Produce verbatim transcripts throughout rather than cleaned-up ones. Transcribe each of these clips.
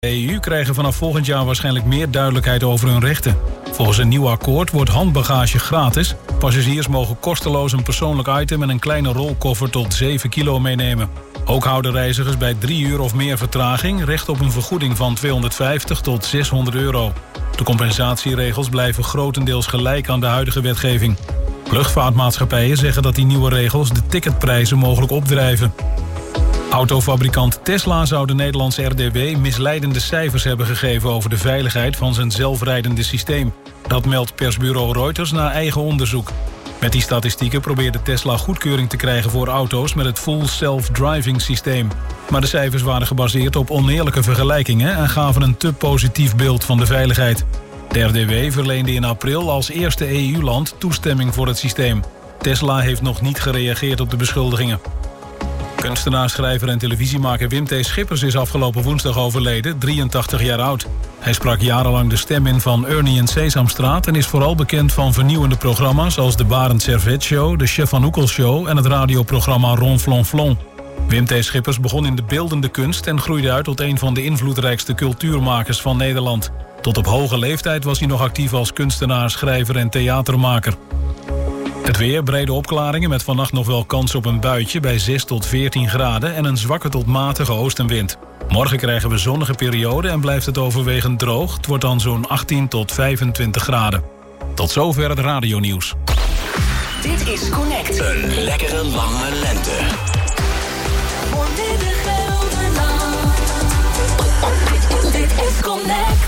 De E U krijgen vanaf volgend jaar waarschijnlijk meer duidelijkheid over hun rechten. Volgens een nieuw akkoord wordt handbagage gratis. Passagiers mogen kosteloos een persoonlijk item en een kleine rolkoffer tot zeven kilo meenemen. Ook houden reizigers bij drie uur of meer vertraging recht op een vergoeding van tweehonderdvijftig tot zeshonderd euro. De compensatieregels blijven grotendeels gelijk aan de huidige wetgeving. Luchtvaartmaatschappijen zeggen dat die nieuwe regels de ticketprijzen mogelijk opdrijven. Autofabrikant Tesla zou de Nederlandse R D W misleidende cijfers hebben gegeven over de veiligheid van zijn zelfrijdende systeem. Dat meldt persbureau Reuters na eigen onderzoek. Met die statistieken probeerde Tesla goedkeuring te krijgen voor auto's met het Full Self-Driving systeem. Maar de cijfers waren gebaseerd op oneerlijke vergelijkingen en gaven een te positief beeld van de veiligheid. De R D W verleende in april als eerste E U-land toestemming voor het systeem. Tesla heeft nog niet gereageerd op de beschuldigingen. Kunstenaar, schrijver en televisiemaker Wim T. Schippers is afgelopen woensdag overleden, drieëntachtig jaar oud. Hij sprak jarenlang de stem in van Ernie in Sesamstraat en is vooral bekend van vernieuwende programma's als de Barend Servet Show, de Chef van Oekel Show en het radioprogramma Ronflonflon. Wim T. Schippers begon in de beeldende kunst en groeide uit tot een van de invloedrijkste cultuurmakers van Nederland. Tot op hoge leeftijd was hij nog actief als kunstenaar, schrijver en theatermaker. Het weer, brede opklaringen met vannacht nog wel kans op een buitje bij zes tot veertien graden en een zwakke tot matige oostenwind. Morgen krijgen we zonnige periode en blijft het overwegend droog. Het wordt dan zo'n achttien tot vijfentwintig graden. Tot zover het radionieuws. Dit is Connect. Een lekkere lange lente. Voor Midden-Gelderland. Dit is Connect.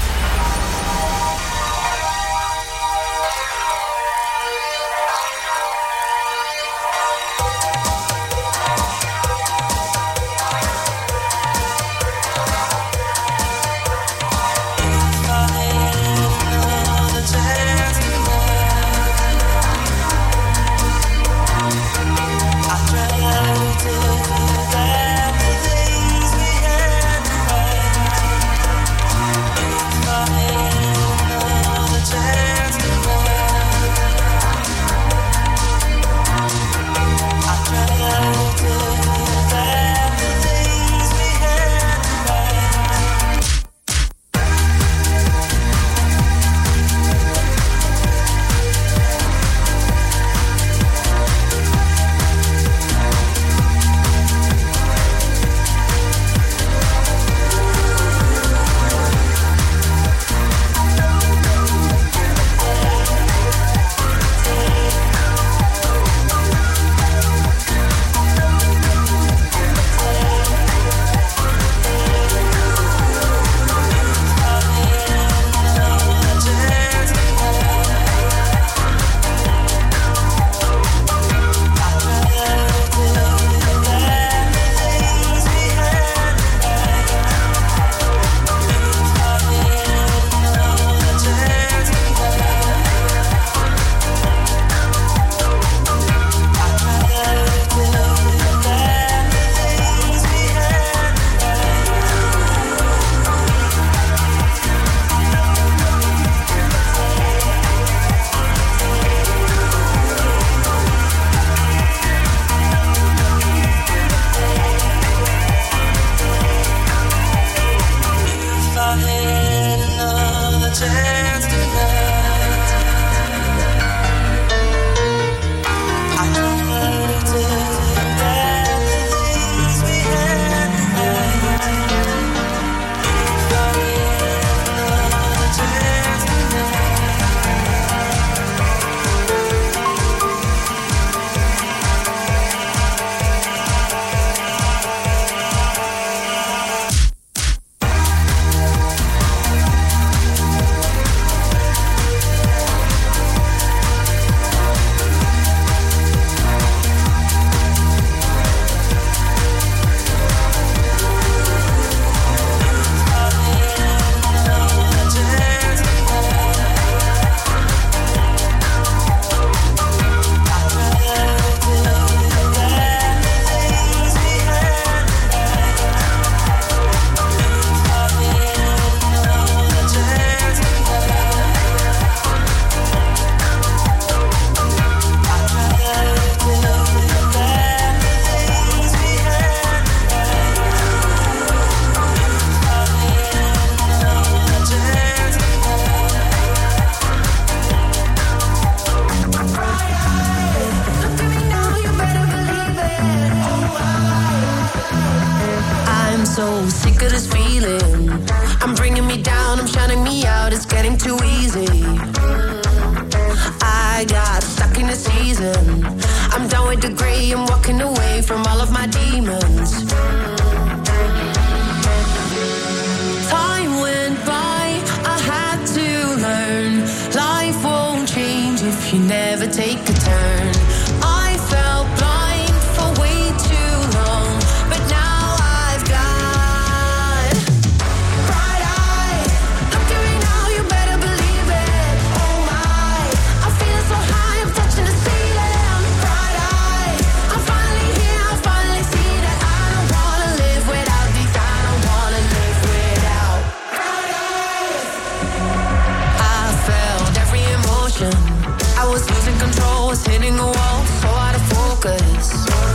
take a turn. I felt blind for way too long, but now I've got bright eyes. Look at me now, you better believe it. Oh my, I'm feeling so high, I'm touching the ceiling. Bright eyes, I'm finally here, I finally see that I don't wanna live without these. I don't wanna live without bright eyes. I felt every emotion. I was losing control, was hitting a wall, so out of focus.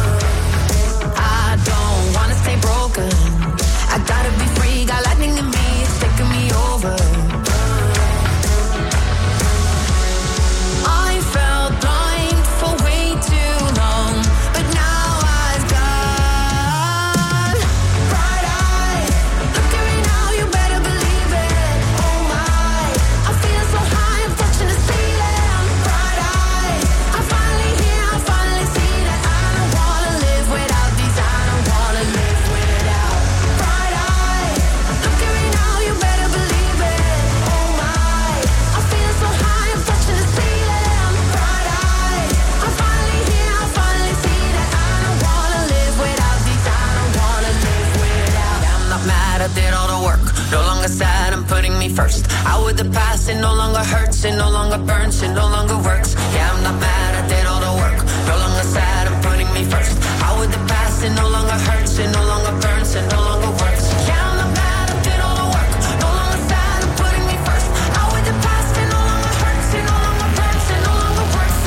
I don't wanna stay broken. I gotta be free, got lightning in me, it's taking me over. I felt blind for way too long, but now I've got bright eyes. Look at me now, you better believe it. Oh my, I'm feeling so high, I'm touching the ceiling. Bright eyes, I'm finally here, I finally see that I don't wanna live without these. I don't wanna live without bright eyes. Look at me now, you better believe it. Oh my, I'm feeling so high, I'm touching the ceiling. Bright eyes, I'm finally here, I finally see that I don't wanna live without these. I don't wanna live without. I'm not mad, I did all the work. No longer sad, I'm putting me first. Out with the past, it no longer hurts, it no longer burns, it no longer works. Yeah, I'm not mad, I did all the work. No longer sad, I'm putting me first. Out with the past, it no longer hurts, it no longer burns, it no longer works. Yeah, I'm not mad, I did all the work. No longer sad, I'm putting me first. Out with the past, it no longer hurts, it no longer burns, it no longer works.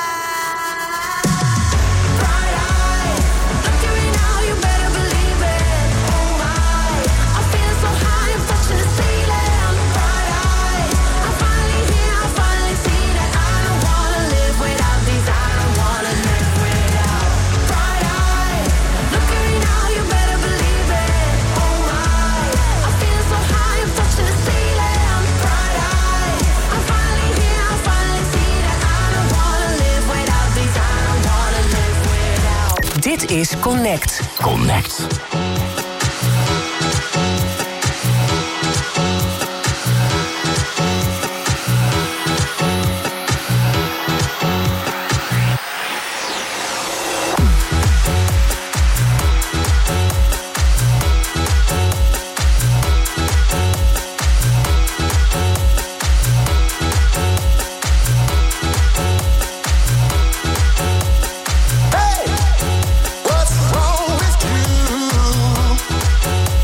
Bright eyes, look at me now, you better believe it. Oh my, I'm feeling so high, I'm touching the ceiling. Bright eyes, I'm finally here, I finally see that I don't wanna live without these. I don't wanna live without bright eyes. Look at me now, you better believe it. Oh my, I'm feeling so high, I'm touching the ceiling. Bright eyes, I'm finally here, I finally see that I don't wanna live without these. I don't wanna live without. Dit is Connect. Connect. What's wrong with you?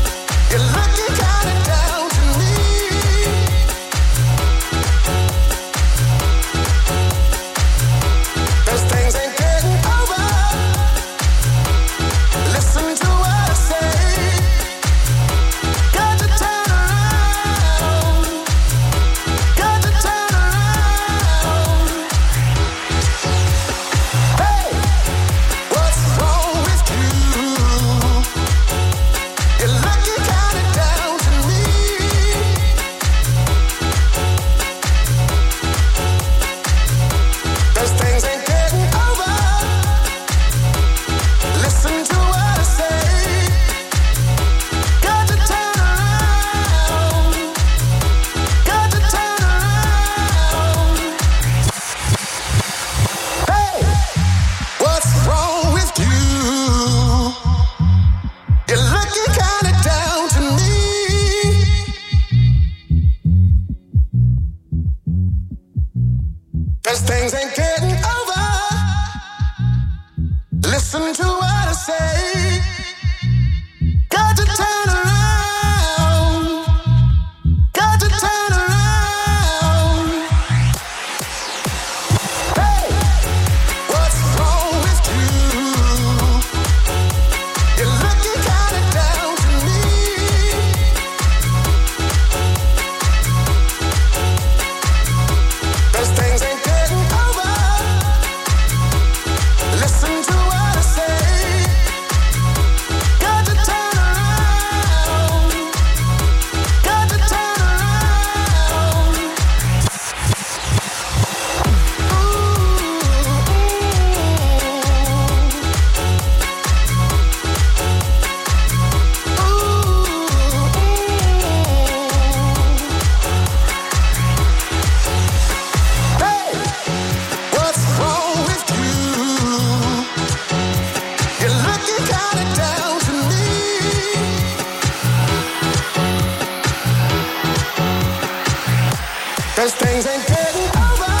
'cause things ain't getting over.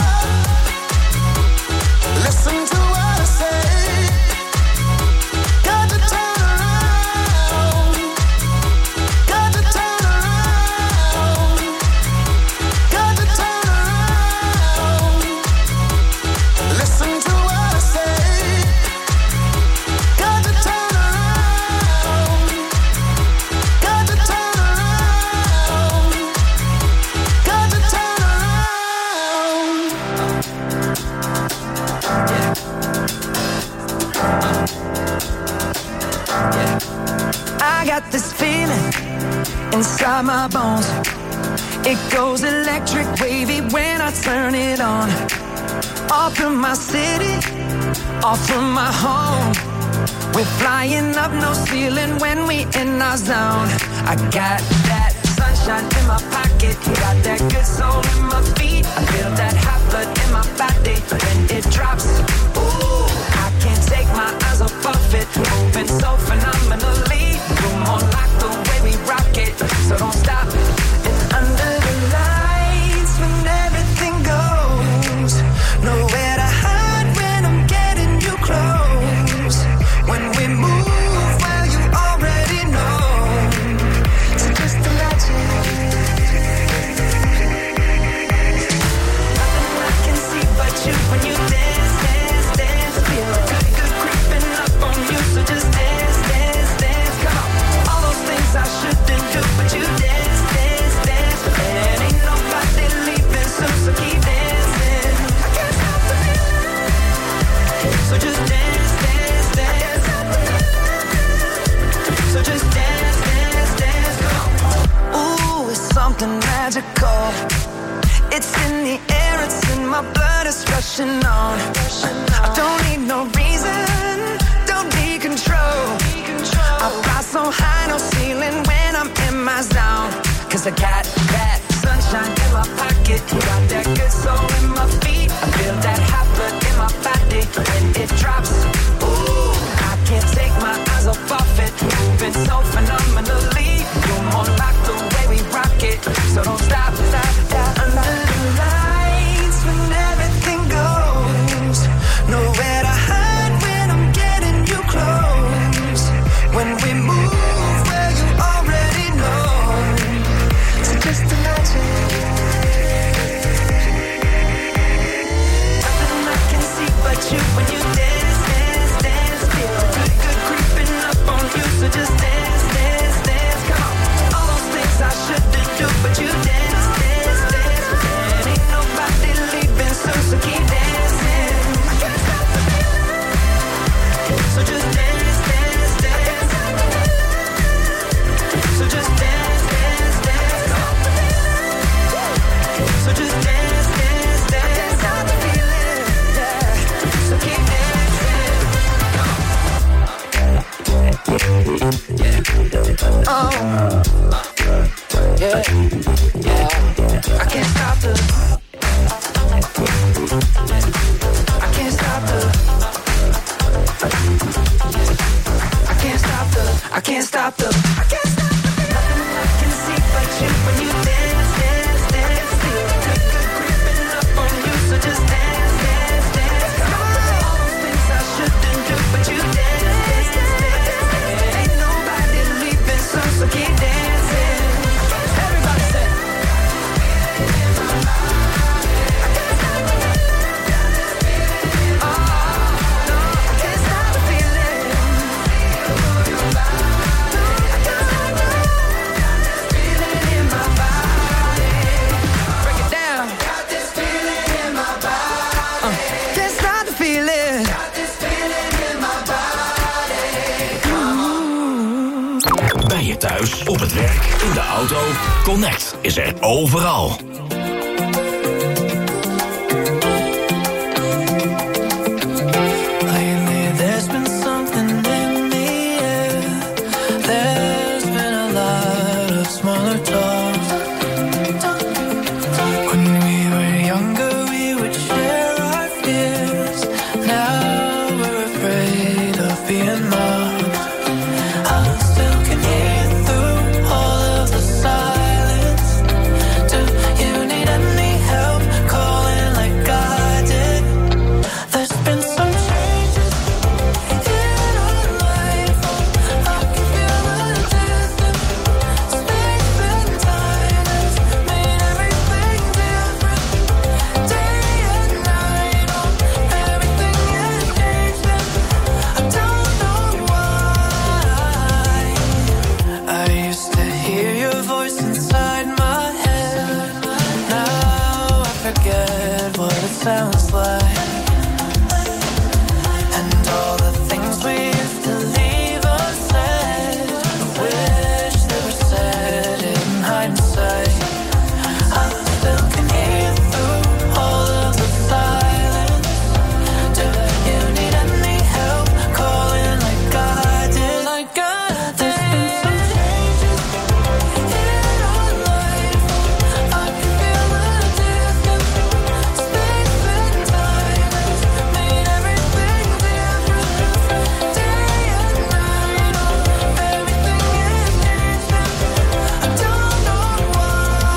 Listen to what I say. Got to turn around. Got to turn around. Got to turn around. Listen to what I say. Got to turn around. Got to turn around. Got to turn around. I got this feeling inside my bones. It goes electric wavy when I turn it on. Off from my city, off from my home. We're flying up, no ceiling when we in our zone. I got that sunshine in my pocket, got that good soul in my feet. I feel that hot blood in my body when it drops. Ooh, I can't take my eyes off of it, moving so phenomenally. You're more like the way we rock it, so don't stop. And under the lights when everything goes, nowhere to hide when I'm getting you close. When we move, well, you already know. So just imagine. Nothing I can see but you when you dance, dance, dance. Feel good, good creeping up on you. So just dance, dance, dance. Come on. All those things I shouldn't do, but you dance, dance, dance. And ain't nobody leaving soon, so keep dancing. I can't stop the feeling. So just dance, dance, dance. So just dance, dance, dance. Ooh, it's something magical. It's in the air, it's in my blood, it's rushing on. I don't need no reason, don't need control. I fly so high, no ceiling when I'm in my zone. 'Cause I got that sunshine in my pocket, got that good soul in my feet. I feel that hot blood in my body when it drops. Ooh, I can't take my eyes off of it, moving so phenomenally. You're more like the way we rock it, so don't stop, stop, stop. Under the lights when everything goes, nowhere to hide when I'm getting you close. When we move, well, you already know. So just imagine. Nothing I can see but you when you dance, dance, dance. Feel good, good creeping up on you. So just dance, dance, dance. Come on. All those things I shouldn't do, but you dance, dance, dance. And ain't nobody leaving soon, so keep dancing. I can't stop the feeling. So just dance, dance, dance. So just dance, dance, dance. So just dance, dance, dance. I can't stop the feeling. Yeah. So keep dancing. Oh. Yeah. Yeah. I can't stop the. I can't stop the. I can't stop the. I can't stop the. I can't stop the. Nothing I can see but you when you dance, dance, dance. Feel good, good creeping up on you. So just dance, dance, dance. All those things I shouldn't do, but you dance, dance, dance. Ain't nobody leaving soon, so keep dancing. Everybody say. Bij je thuis, op het werk, in de auto. Connect is er overal. Lately there's been something in the air. There's been a lot of smaller talk. When we were younger we would share our fears. Now we're afraid of being mocked. I still can hear through all of the silence. Do you sounds like. And all the things we used to leave unsaid, I wish they were said in hindsight. I still can hear you through all of the silence. Do you need any help calling like I did? Like I did. There's been some changes in our life. I can feel the distance. Space and time has made everything different. Day and night, oh, everything is changing. I don't know why.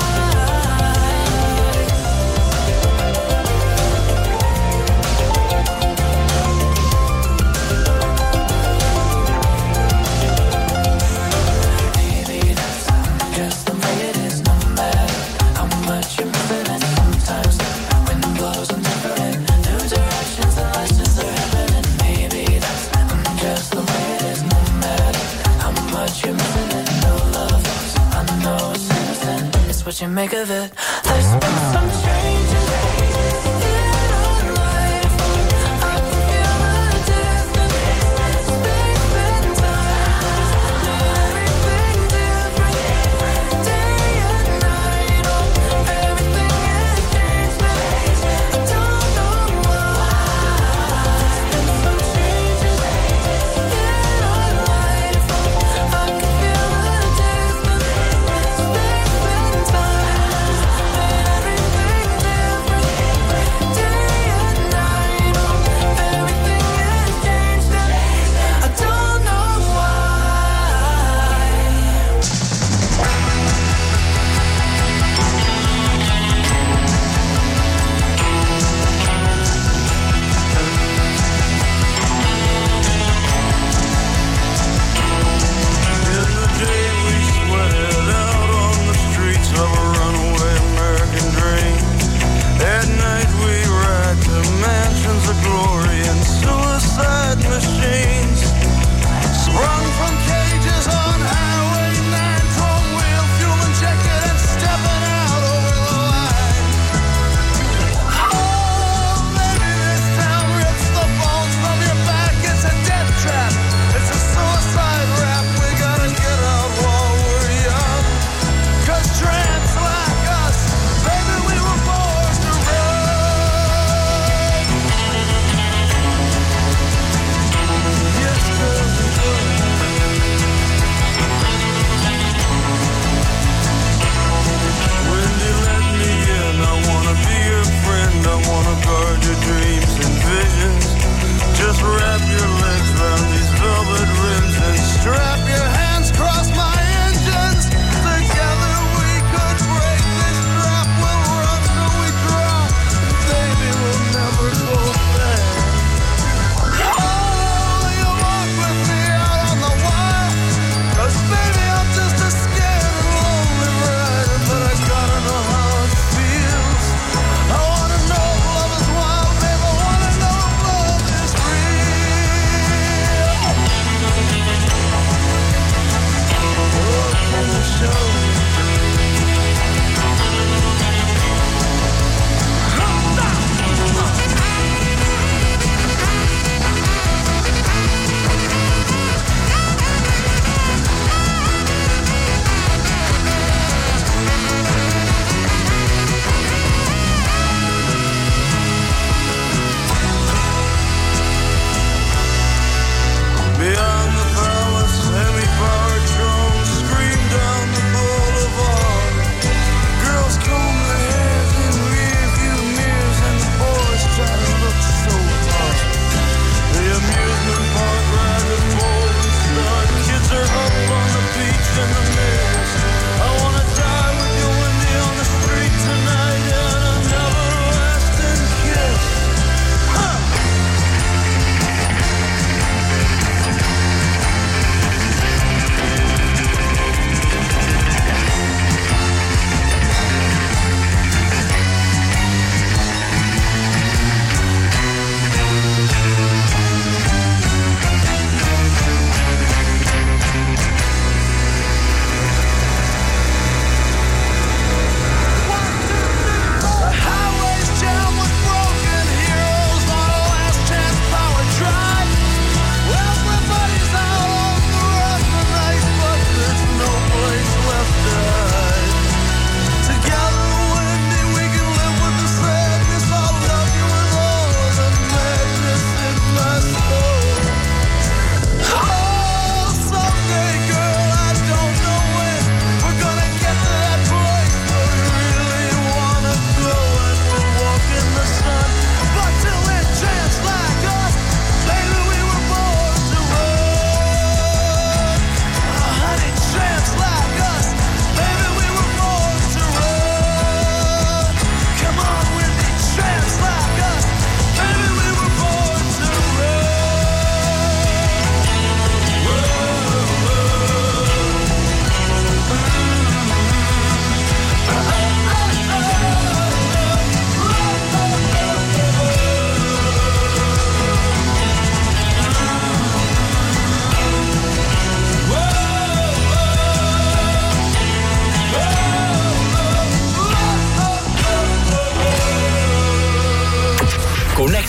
Maybe that's just the way it is, no matter how much you're missing it. Sometimes the wind blows in different new directions and lessons are happening. Maybe that's just the way it is, no matter how much you're missing it. No love lost, I know it's innocent. It's what you make of it. There's been some changes in our life. I can feel the distance. Space and time has made everything different. Day and night, oh, everything is changing. I don't know why. There's been some changes in our life. I can feel the distance. Space and time has made everything different.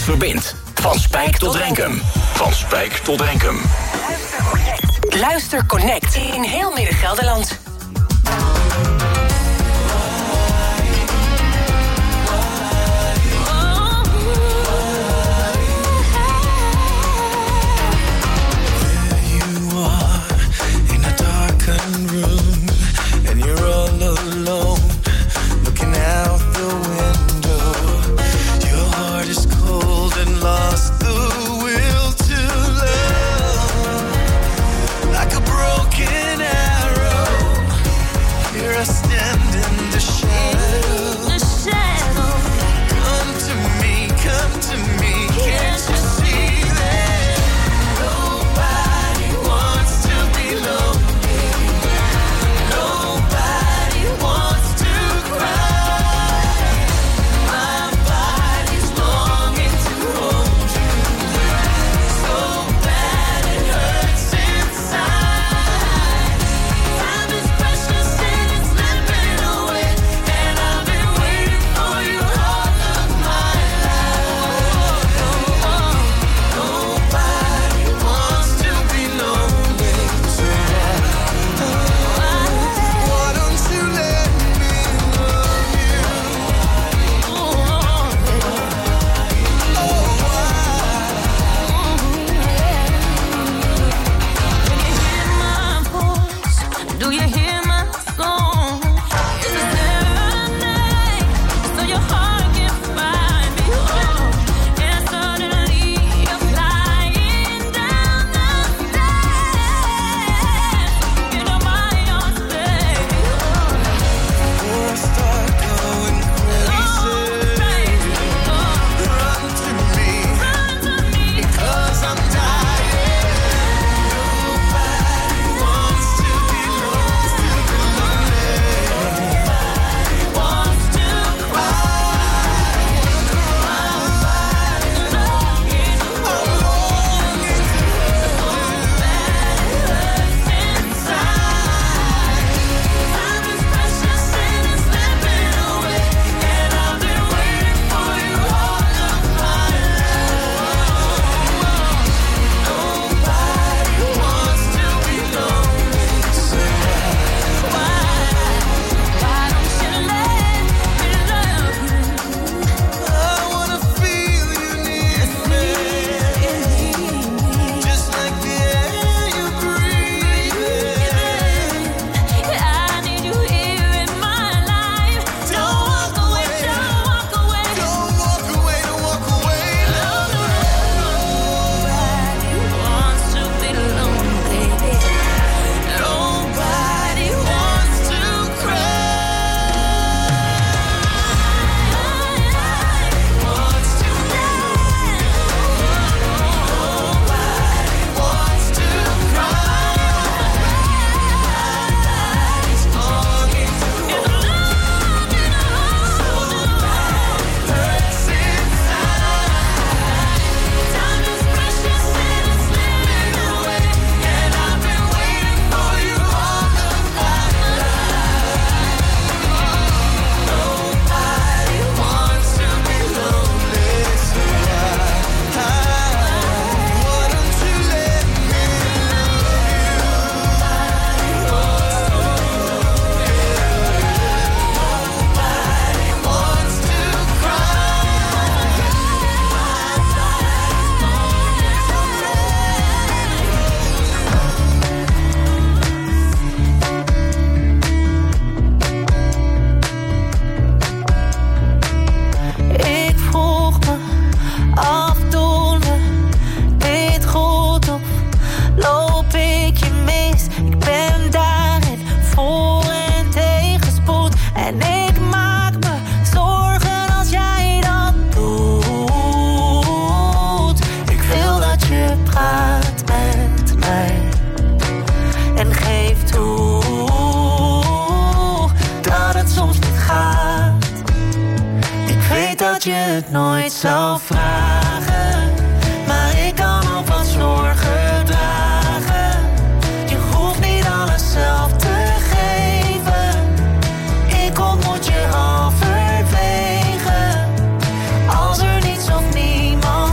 verbindt. Van Spijk tot Renkum. Van Spijk tot Renkum. Luister Connect. Luister Connect in heel Midden-Gelderland. Room, and you're all alone, looking out the window. Your heart is cold and lost the will to love. Like a broken arrow, here I stand in the shadow. The shadow. Come to me, come to me, can't you see that nobody wants to be lonely? je het nooit zou vragen. Maar ik kan ook wat zorgen dragen. Je hoeft niet alles zelf te geven. Ik ontmoet je halverwege. Als er niets of niemand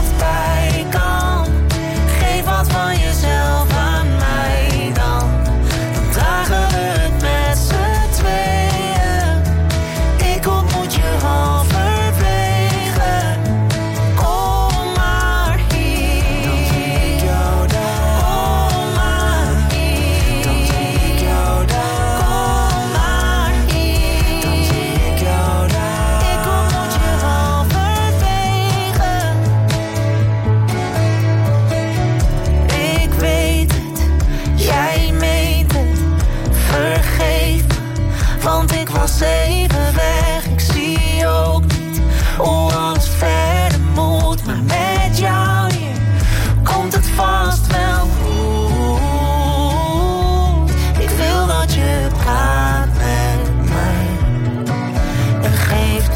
even weg. Ik zie ook niet hoe alles verder moet. Maar met jou hier komt het vast wel goed. Ik wil dat je praat met mij en geef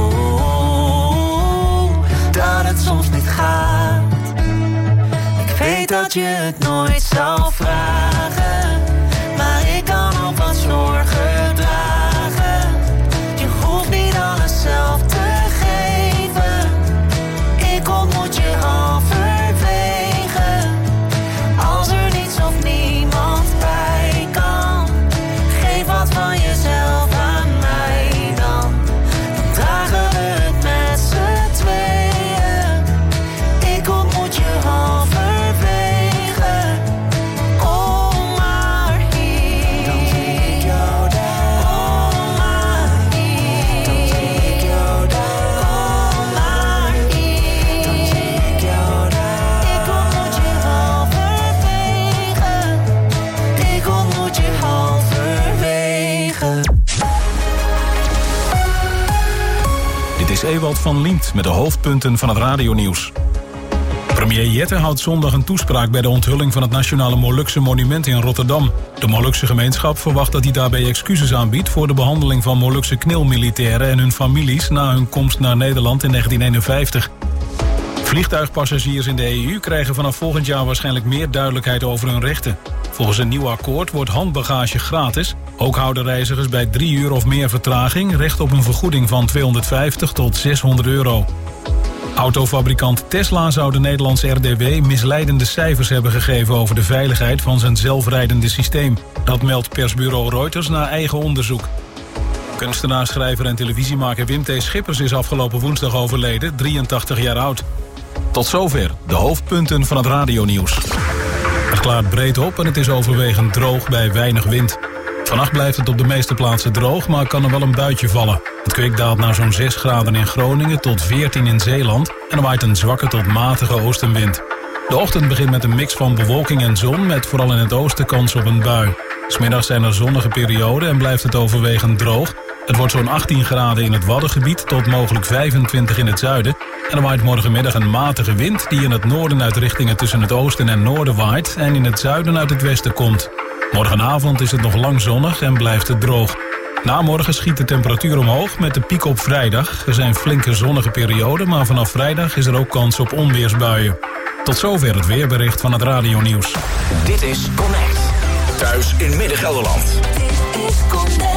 toe dat het soms niet gaat. Ik weet dat je het nooit zal vragen, maar ik kan ook wat zorgen dragen. Je hoeft niet alles zelf te geven. Ik ontmoet je halverwege. Als er niets of niemand bij kan, geef wat van jezelf aan mij dan. Dan dragen we het met z'n tweeën. Ik ontmoet je halverwege. Kom maar hier. Dan zie ik jou daar. Kom maar hier. Dan zie ik jou daar. Kom maar hier. Dan zie ik jou daar. Ik ontmoet je halverwege. Ik ontmoet je halverwege. Dit is Ewald van Liemt met de hoofdpunten van het radionieuws. Premier Jette houdt zondag een toespraak bij de onthulling van het Nationale Molukse Monument in Rotterdam. De Molukse gemeenschap verwacht dat hij daarbij excuses aanbiedt voor de behandeling van Molukse knilmilitairen en hun families na hun komst naar Nederland in negentien eenenvijftig. Vliegtuigpassagiers in de E U krijgen vanaf volgend jaar waarschijnlijk meer duidelijkheid over hun rechten. Volgens een nieuw akkoord wordt handbagage gratis. Ook houden reizigers bij drie uur of meer vertraging recht op een vergoeding van tweehonderdvijftig tot zeshonderd euro. Autofabrikant Tesla zou de Nederlandse R D W misleidende cijfers hebben gegeven over de veiligheid van zijn zelfrijdende systeem. Dat meldt persbureau Reuters na eigen onderzoek. Kunstenaar, schrijver en televisiemaker Wim T. Schippers is afgelopen woensdag overleden, drieëntachtig jaar oud. Tot zover de hoofdpunten van het radionieuws. Het klaart breed op en het is overwegend droog bij weinig wind. Vannacht blijft het op de meeste plaatsen droog, maar kan er wel een buitje vallen. Het kwik daalt naar zo'n zes graden in Groningen tot veertien in Zeeland en er waait een zwakke tot matige oostenwind. De ochtend begint met een mix van bewolking en zon met vooral in het oosten kans op een bui. 'S Middags zijn er zonnige perioden en blijft het overwegend droog. Het wordt zo'n achttien graden in het Waddengebied tot mogelijk vijfentwintig in het zuiden. En er waait morgenmiddag een matige wind die in het noorden uit richtingen tussen het oosten en noorden waait en in het zuiden uit het westen komt. Morgenavond is het nog lang zonnig en blijft het droog. Na morgen schiet de temperatuur omhoog met de piek op vrijdag. Er zijn flinke zonnige perioden, maar vanaf vrijdag is er ook kans op onweersbuien. Tot zover het weerbericht van het radionieuws. Dit is Connect. Thuis in Midden-Gelderland. Dit is Connect.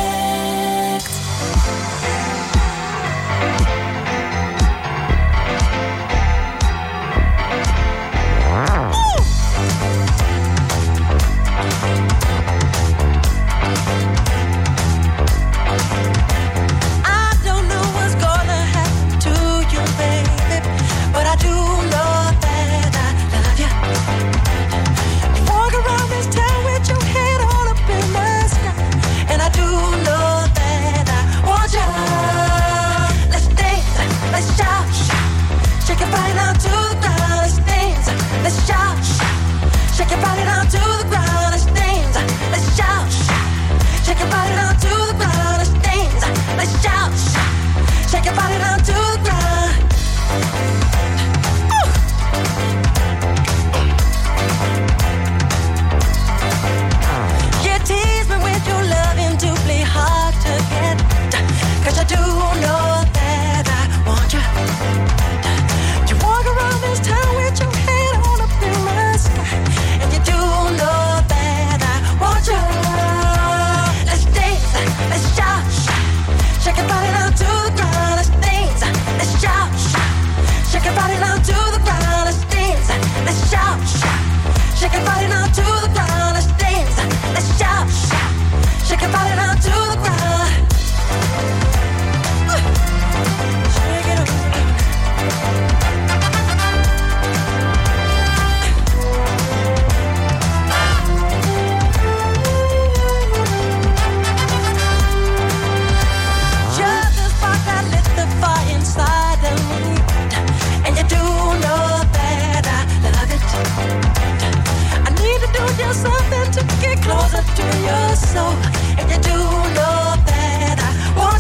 Something to get closer to your soul. And you do know that I want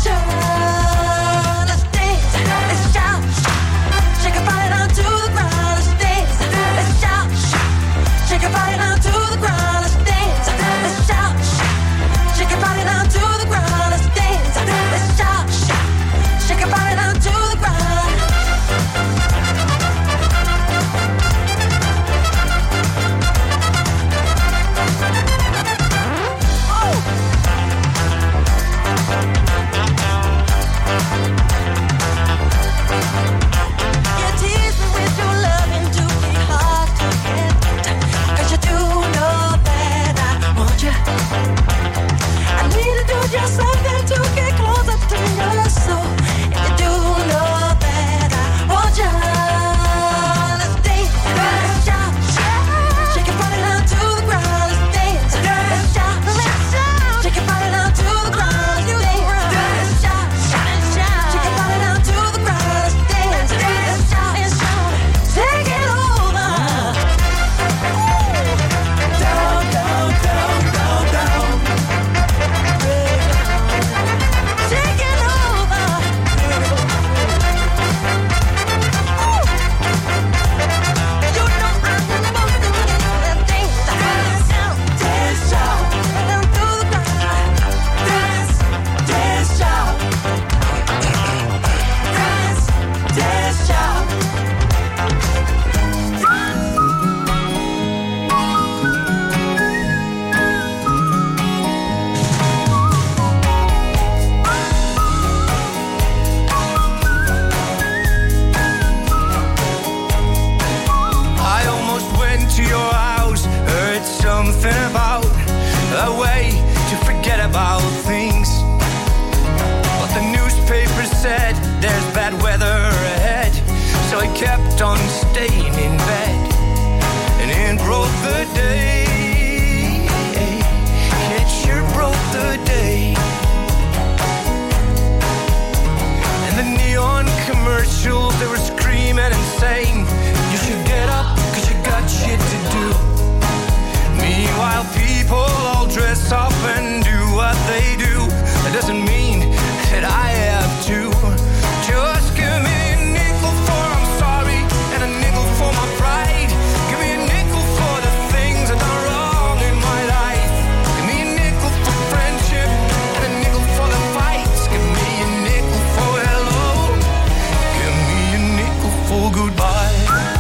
same. You should get up, cause you got shit to do. Meanwhile, people all dress up and do what they do. That doesn't mean that I have to. Just give me a nickel for I'm sorry, and a nickel for my pride. Give me a nickel for the things I've done wrong in my life. Give me a nickel for friendship, and a nickel for the fights. Give me a nickel for hello. Give me a nickel for goodbye.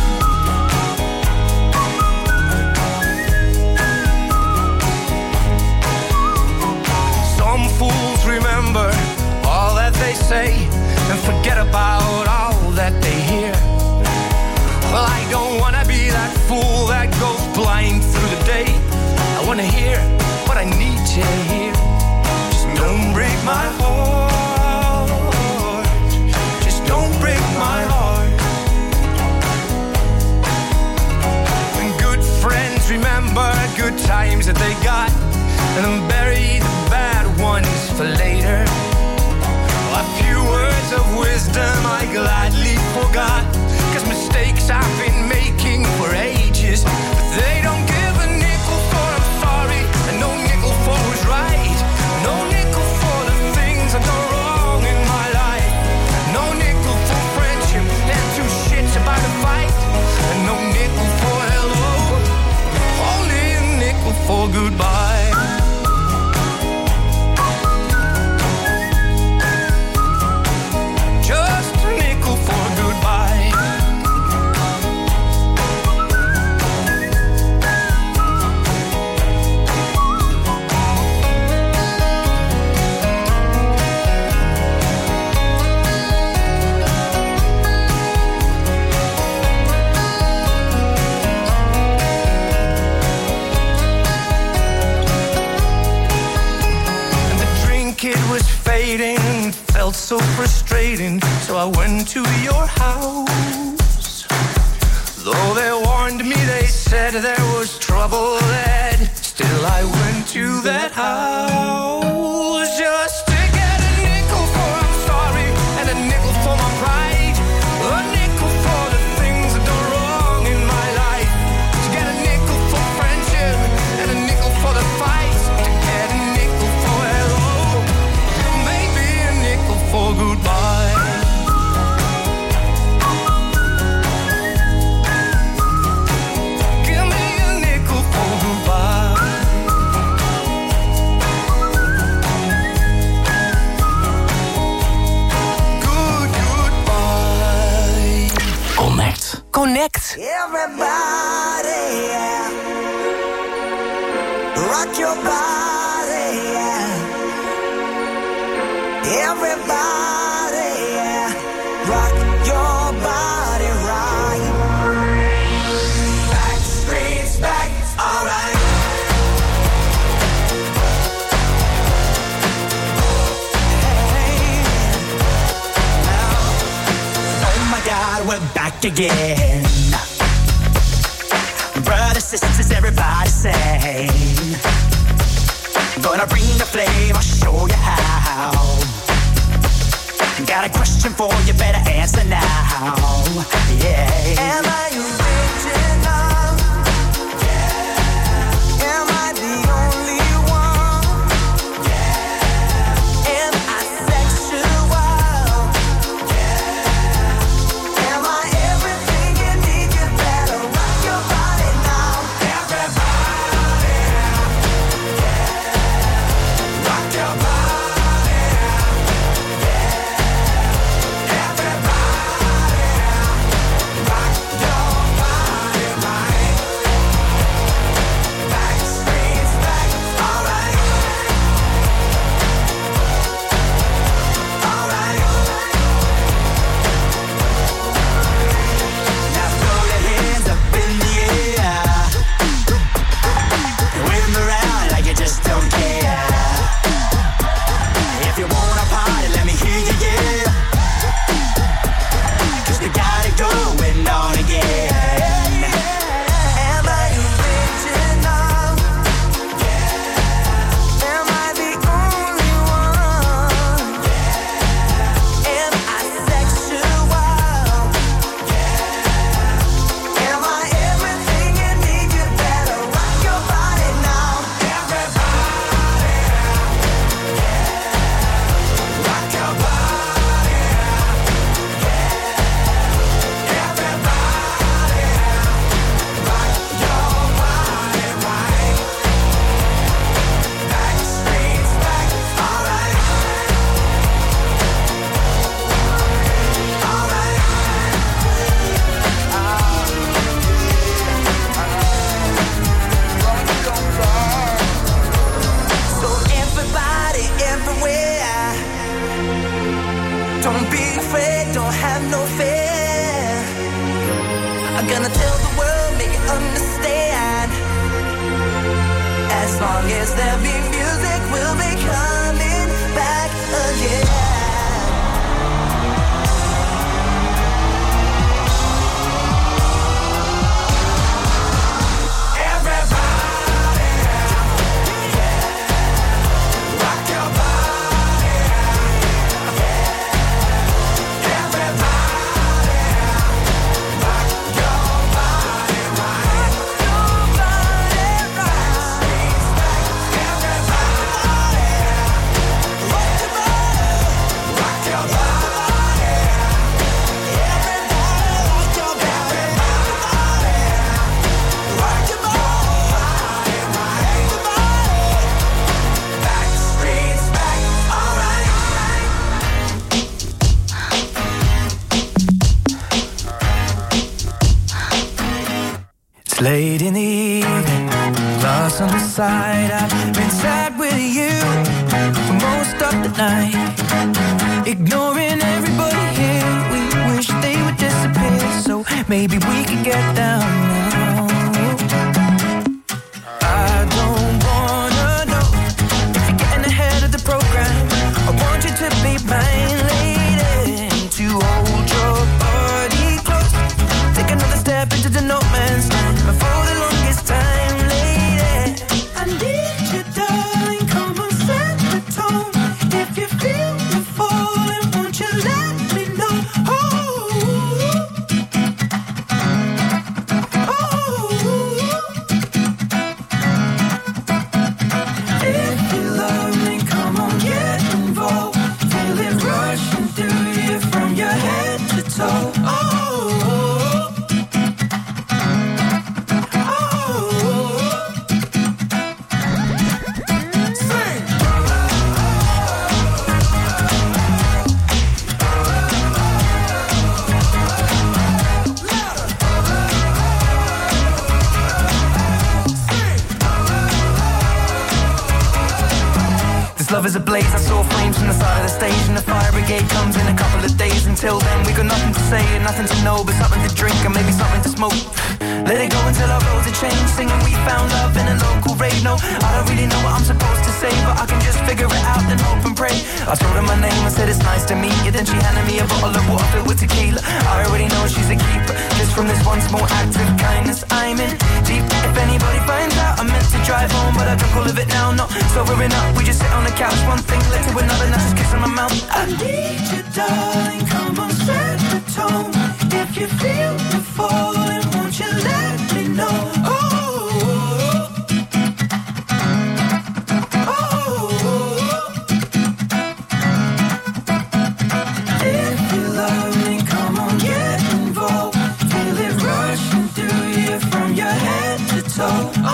Some fools remember all that they say and forget about all that they hear. Well, I don't wanna be that fool that goes blind through the day. I wanna hear what I need to hear. Just don't break my heart. Just don't break my heart. And good friends remember good times that they got, and then bury the bad ones for later. A few words of wisdom I gladly forgot, cause mistakes I've been making for ages. But they don't give a nickel for I'm sorry, and no nickel for who's right. No nickel for the things I've done wrong in my life. No nickel for friendship, and two shits about a fight. And no nickel for hello, only a nickel for goodbye. Felt so frustrating, so I went to your house. Though they warned me, they said there was trouble ahead, still I went to that house just to get a nickel for I'm sorry, and a nickel for my pride. A nickel for the things I've done wrong in my life. To get a nickel for friendship, and a nickel for the fights. To get a nickel for hello, maybe a nickel for goodbye. Give me a nickel for goodbye. Good goodbye. Connect. Connect. Everybody, yeah. Rock your body, yeah. Everybody, yeah. Rock your body right. Back streets back, alright. Hey, now. Oh my God, we're back again. Brothers, sisters, everybody sing. Gonna bring the flame, I'll show you how. Got a question for you, better answer now. Yeah. Am I original? Yeah. Am I the only one? Yeah. Am I sexual? Yeah. Am I everything you need? You better rock your body now. Everybody, yeah. Rock your body. Everybody, rock your Don't be afraid, don't have no fear. I'm gonna tell the world, make it understand. As long as there be music, we'll be coming back again. Late in the evening, lost on the side. I've been sad with you for most of the night, ignoring everybody here. We wish they would disappear, so maybe we could get down now. I don't wanna know if you're getting ahead of the program. I want you to be mine, lady, to hold your body close. Take another step into the no man's land. For the longest time, lady, I need you, darling. Come on, set the tone. If you feel the falling, won't you let me know? Oh, oh. If you love me, come on, get involved. Feel it rushing through you from your head to toe. Oh. Love is a blaze, I saw flames from the side of the stage, and the fire brigade comes in a couple of days. Until then we got nothing to say and nothing to know, but something to drink and maybe something to smoke. Let it go until our roads are changed, singing we found love in a local rave. No, I don't really know what I'm supposed to say, but I can just figure it out and hope and pray. I told her my name and said it's nice to meet you, then she handed me a bottle of water filled with tequila. I already know she's a keeper, just from this one small act of kindness I'm in deep. If anybody finds out, I meant to drive home, but I drunk all of it now, not sobering up. We just sit on the couch, one thing led to another, now just kissing my mouth. I need you, darling, come on, set the tone. If you feel the falling, won't you let me know? Oh, oh. If you love me, come on, get involved. Feel it rushing through you from your head to toe. Oh.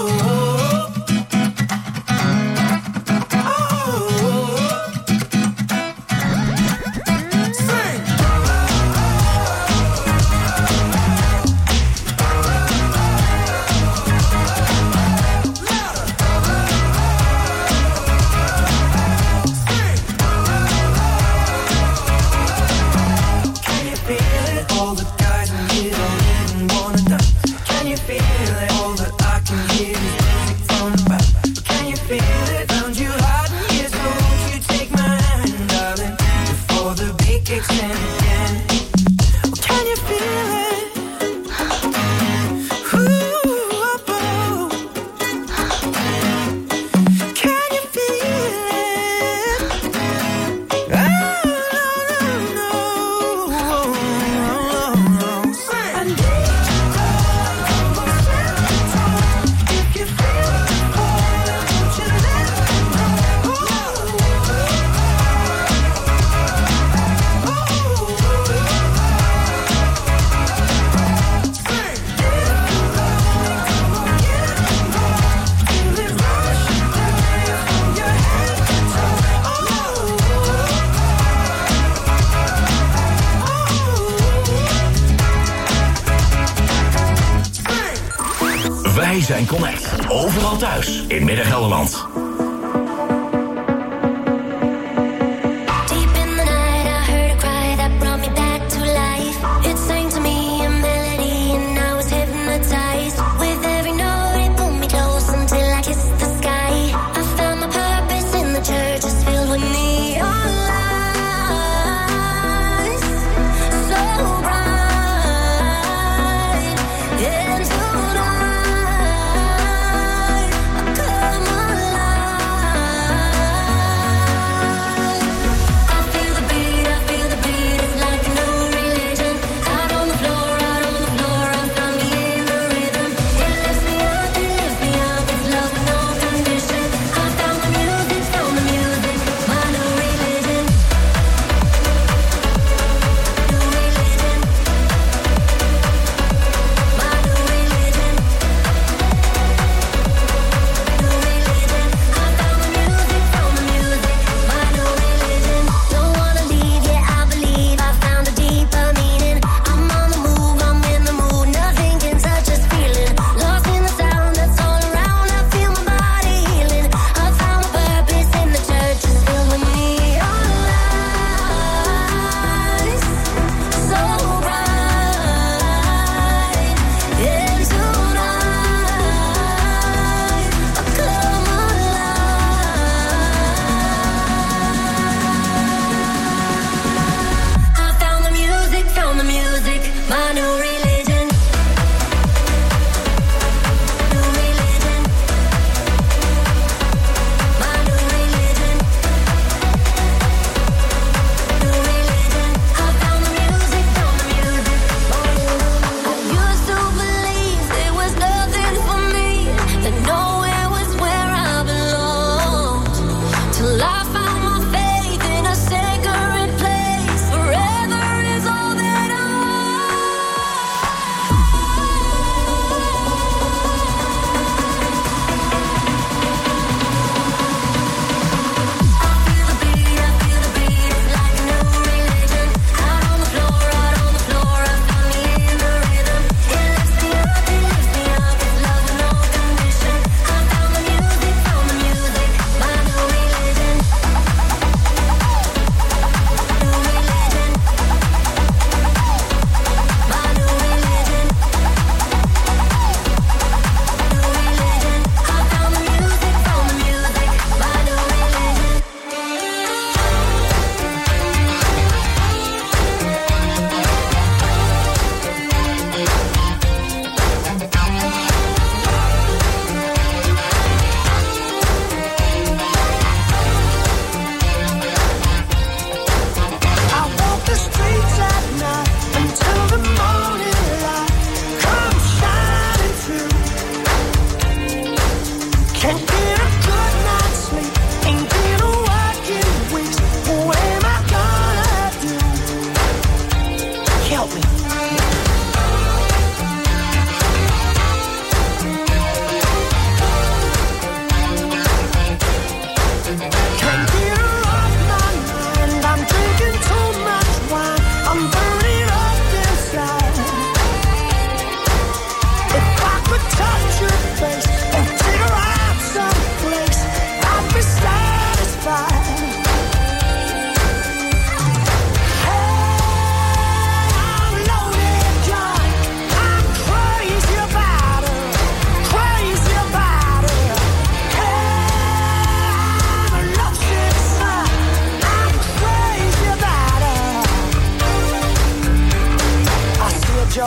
Wij zijn Connect. Overal thuis in Midden-Gelderland. Deep in the night, I heard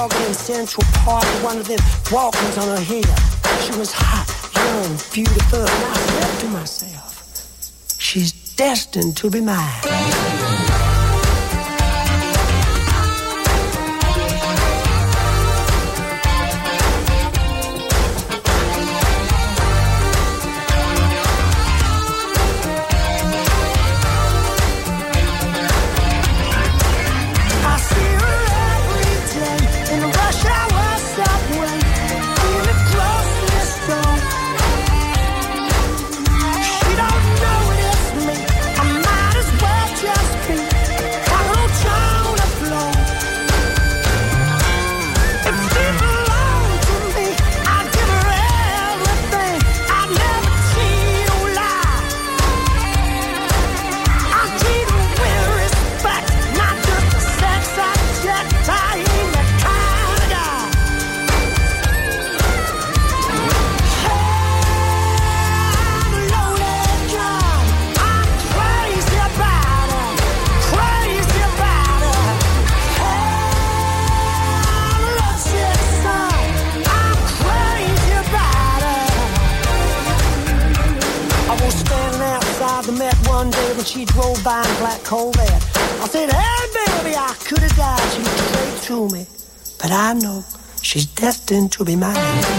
jogging in Central Park with one of them Walkmans on her head. She was hot, young, beautiful, and I said to myself, she's destined to be mine. She drove by in black Corvette. I said, hey, baby, I could have died. She looked straight through me. But I know she's destined to be mine.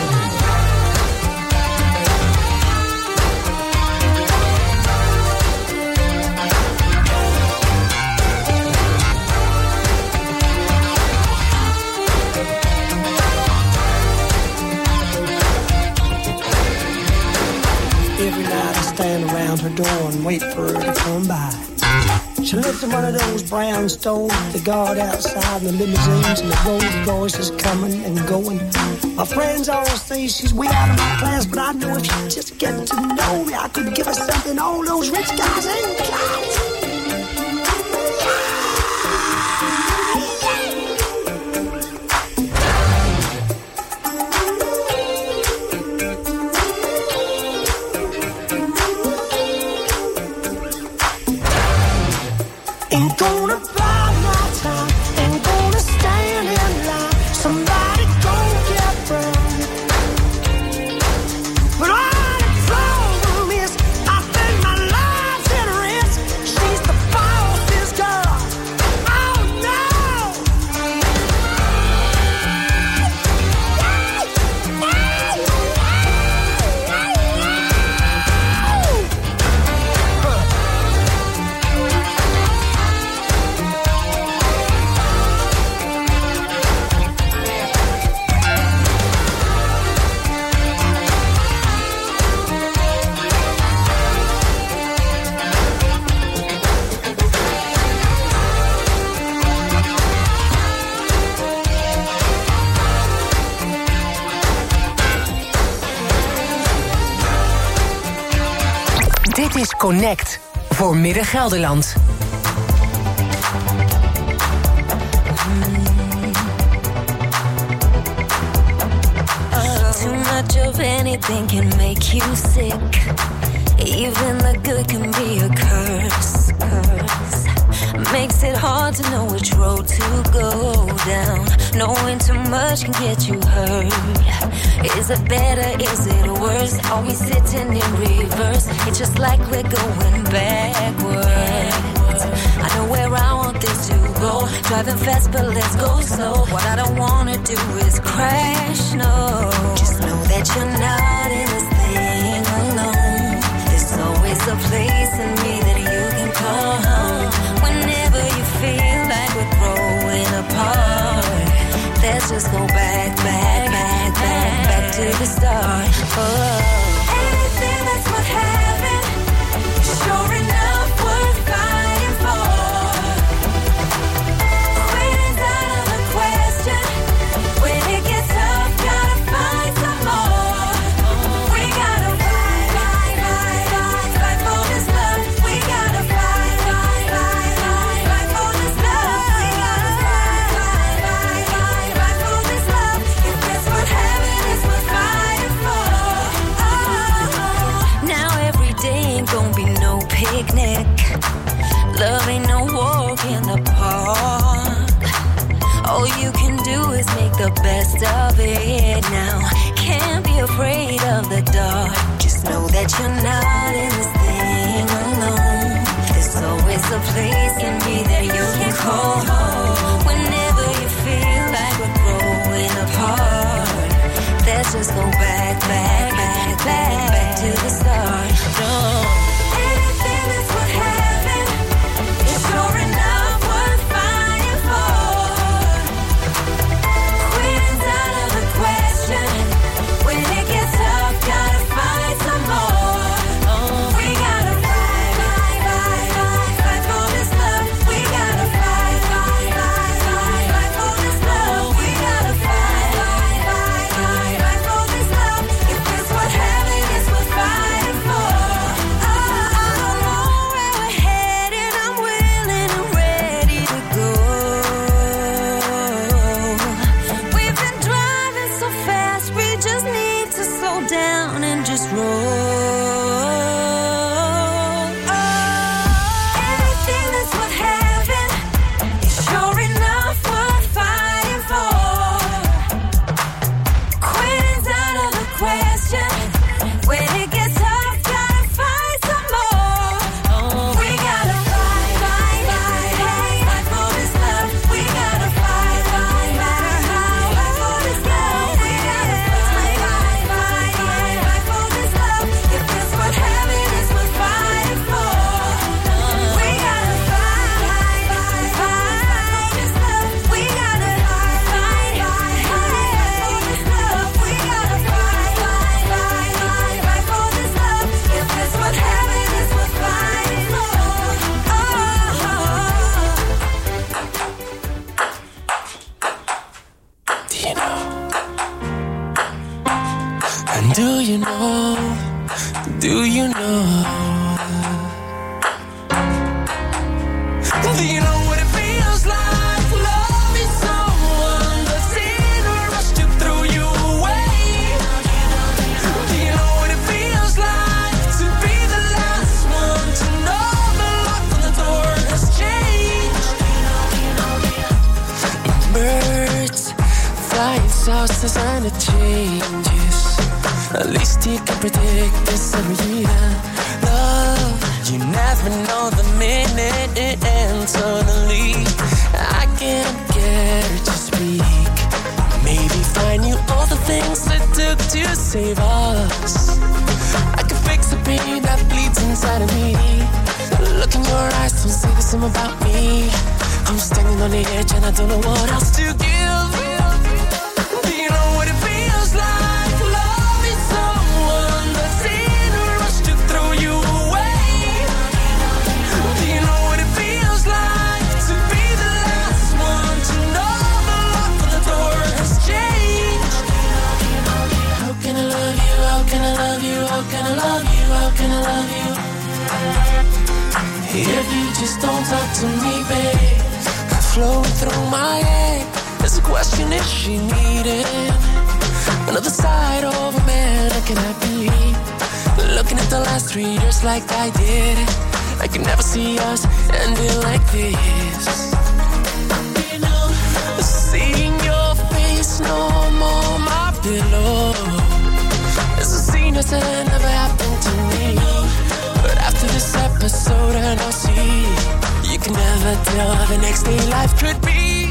Every night I stand around her door and wait for her to come by. She lives in one of those brownstones, the guard outside, and the limousines, and the Rolls Royces coming and going. My friends all say she's way out of my class, but I know if she just get to know me, I could give her something all those rich guys ain't got. Ain't gonna buy my time, ain't gonna stand in line. Somebody gon' get burned. But all the problem is, I think my life's at risk. She's the boss's girl. Oh no! Dit is Connect voor Midden-Gelderland. Too much of anything can make you sick. Even the good can be a curse. Curse makes it hard to know which road to go down. Knowing too much can get you hurt. Is it better? Is it worse? Are we sitting in reverse? It's just like we're going backwards. I know where I want this to go. Driving fast, but let's go slow. What I don't wanna do is crash, no. Just know that you're not in this thing alone. There's always a place in me that you can call home. Whenever you feel like we're growing apart, let's just go back, back, back, back, back to the start. Oh. Anything that's worth having, sure enough worth fighting for. Quitting's out of the question. When it gets tough, gotta find some more. We gotta fight, fight, fight, fight, fight for this love. We gotta fight, fight, fight, fight, fight for this love. We gotta fight, fight, fight, fight, fight for this love. If it's worth having, it's worth fighting for. Oh. best of it now. Can't be afraid of the dark. Just know that you're not in this thing alone. There's always a place in me that you can call home. Whenever you feel like we're growing apart, let's just go back, back, back, back, back to the start. No. Anything that's what happened is sure enough worth fighting for. Quitting's out of the question. When it gets tough, gotta fight some more. Oh, we gotta fight, fight, fight, fight, fight for this love. We gotta fight, fight, fight, fight, fight for this love. We gotta fight, fight, fight, fight, fight for this love. If it's what heaven is, we're fighting for. Oh, I don't know where we're headed. I'm willing and ready to go. We've been driving so fast, we just need to slow down and just roll. Oh, anything that's what happened is sure enough worth fighting for. Quitting's out of the question. When it gets tough, gotta fight some more. Oh, we gotta fight, fight, fight, fight, fight for this love. We gotta fight, fight, matter how, fight for this love. We gotta fight, fight, fight, fight, fight for this love. If it's what heaven is, we're fighting for. We gotta fight, fight, fight, fight for this love. We gotta fight, fight, fight, fight for this love. We gotta fight, fight, fight, fight, fight for this love. If it's what heaven is, we're fighting for. Do you know? And do you know? Do you know? Do you know what it feels like? Loving someone that's in a rush to throw you away. Do you know what it feels like to be the last one to know the lock on the door has changed? Birds flying south as and it changes. At least you can predict this every year. Love, you never know the minute it ends. Suddenly, I can't get her to speak. Maybe find you all the things it took to save us. I can fix the pain that bleeds inside of me. Look in your eyes, don't say the same about me. I'm standing on the edge and I don't know what else to give. Do you know what it feels like? Loving someone that's in a rush to throw you away. Do you know what it feels like to be the last one to know the lock on the door has changed? How can I love you? How can I love you? How can I love you? How can I love you? If you just don't talk to me, babe. Flowing through my head, there's a question: is she needing another side of a man? How can I be looking at the last three years like I did? I can never see us ending like this. You know, seeing your face no more my pillow. It's a scene that's never happened to me. But after this episode, and I'll see. You can never tell how the next day life could be.